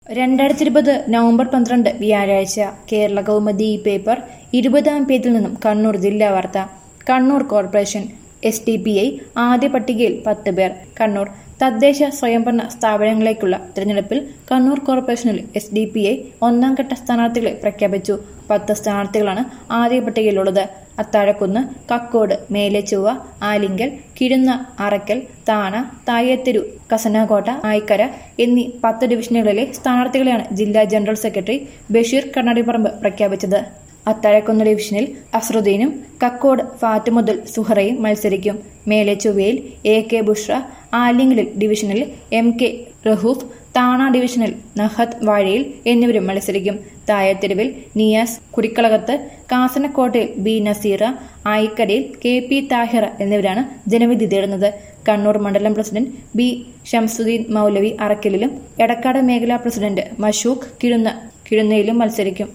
2020 November 12 വ്യാഴാഴ്ച Kerala Kaumudi paper 20-ാം പേജിൽ നിന്നും കണ്ണൂർ ജില്ലാ വാർത്ത. കണ്ണൂർ കോർപ്പറേഷൻ SDPI ആദ്യ പട്ടികയിൽ 10 പേർ. കണ്ണൂർ തദ്ദേശ സ്വയംഭരണ സ്ഥാപനങ്ങളിലേക്കുള്ള തിരഞ്ഞെടുപ്പിൽ കണ്ണൂർ കോർപ്പറേഷനിൽ SDPI ഒന്നാം ഘട്ട സ്ഥാനാർത്ഥികളെ പ്രഖ്യാപിച്ചു. 10 സ്ഥാനാർത്ഥികളാണ് ആദ്യ പട്ടികയിലുള്ളത്. അത്താഴക്കുന്ന്, കക്കോട്, മേലെച്ചൊവ്വ, ആലിങ്കൽ, കിഴുന്ന, അറക്കൽ, താണ, തായത്തെരു, കസനാകോട്ട, ആയിക്കര എന്നീ 10 ഡിവിഷനുകളിലെ സ്ഥാനാർത്ഥികളെയാണ് ജില്ലാ ജനറൽ സെക്രട്ടറി ബഷീർ കണ്ണാടിപ്പറമ്പ് പ്രഖ്യാപിച്ചത്. അത്താഴക്കുന്ന് ഡിവിഷനിൽ അസ്രുദ്ദീനും കക്കോട് ഫാറ്റുമുദ്ദൽ സുഹറയും മത്സരിക്കും. മേലെച്ചൊവ്വയിൽ AK ബുഷ്ര, ആലിങ്കലിൽ ഡിവിഷനിൽ MK റഹൂഫ്, താണ ഡിവിഷനിൽ നഹത്ത് വാഴയിൽ എന്നിവരും മത്സരിക്കും. തായത്തെരുവിൽ നിയാസ് കുടിക്കളകത്ത്, കാസനക്കോട്ടയിൽ B നസീറ, ആയിക്കരയിൽ KP താഹിറ എന്നിവരാണ് ജനവിധി തേടുന്നത്. കണ്ണൂർ മണ്ഡലം പ്രസിഡന്റ് B ഷംസുദ്ദീൻ മൗലവി അറക്കലിലും എടക്കാട് മേഖലാ പ്രസിഡന്റ് മഷൂഖ് കിഴുന്നയിലും മത്സരിക്കും.